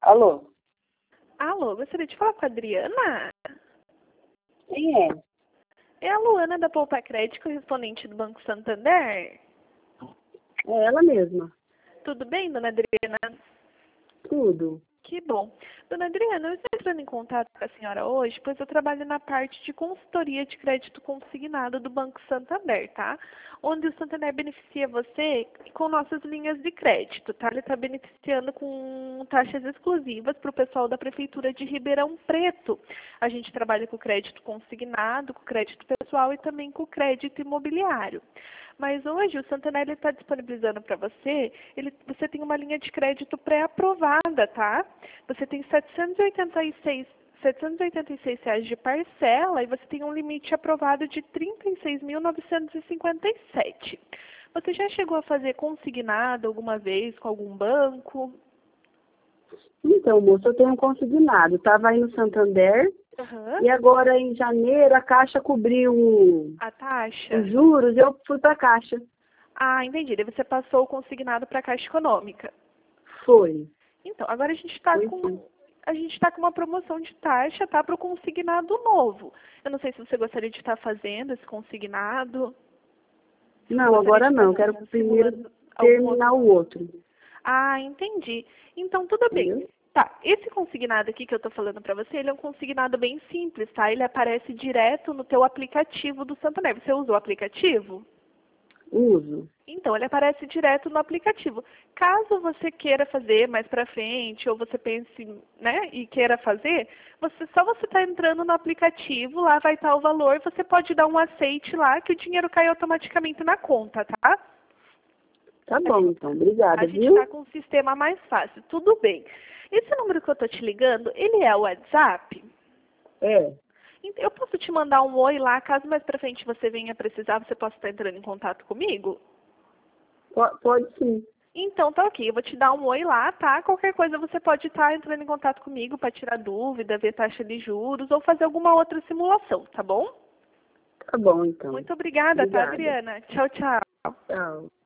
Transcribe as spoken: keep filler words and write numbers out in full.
Alô? Alô, gostaria de falar com a Adriana? Quem é? É a Luana da Poupa Crédito, correspondente do Banco Santander. É ela mesma. Tudo bem, dona Adriana? Tudo. Que bom. Dona Adriana, eu estou entrando em contato com a senhora hoje, pois eu trabalho na parte de consultoria de crédito consignado do Banco Santander, tá? Onde o Santander beneficia você com nossas linhas de crédito, tá? Ele está beneficiando com taxas exclusivas para o pessoal da Prefeitura de Ribeirão Preto. A gente trabalha com crédito consignado, com crédito pessoal e também com crédito imobiliário. Mas hoje o Santander está disponibilizando para você, ele, você tem uma linha de crédito pré-aprovada, tá? Você tem setecentos e oitenta e seis, setecentos e oitenta e seis reais de parcela e você tem um limite aprovado de trinta e seis mil novecentos e cinquenta e sete. Você já chegou a fazer consignado alguma vez com algum banco? Então, moço, eu tenho um consignado. Estava aí no Santander Uhum. e agora em janeiro a Caixa cobriu A taxa? os juros, eu fui para a Caixa. Ah, entendi. Daí você passou o consignado para a Caixa Econômica. Foi. Então, agora a gente está Foi com sim. a gente está com uma promoção de taxa, tá, para o consignado novo. Eu não sei se você gostaria de estar fazendo esse consignado. Se você Não, gostaria agora de não. estar Quero primeiro simulando algum terminar outro. o outro. Ah, entendi. Então, tudo bem. Entendeu? Tá, esse consignado aqui que eu estou falando para você, ele é um consignado bem simples, tá? Ele aparece direto no teu aplicativo do Santander. Você usa o aplicativo? Uso. Então, ele aparece direto no aplicativo. Caso você queira fazer mais para frente, ou você pense, né, e queira fazer, você, só você está entrando no aplicativo, lá vai estar o valor, você pode dar um aceite lá, que o dinheiro cai automaticamente na conta, tá? Tá bom, então. Obrigada, A gente viu? está com um sistema mais fácil, tudo bem. Esse número que eu estou te ligando, ele é o WhatsApp? É. Eu posso te mandar um oi lá, caso mais para frente você venha precisar, você possa estar entrando em contato comigo? Po- Pode sim. Então, tá ok. Eu vou te dar um oi lá, tá? Qualquer coisa você pode estar entrando em contato comigo para tirar dúvida, ver taxa de juros ou fazer alguma outra simulação, tá bom? Tá bom, então. Muito obrigada, tá, Obrigada. Adriana? Tchau, tchau. Tchau.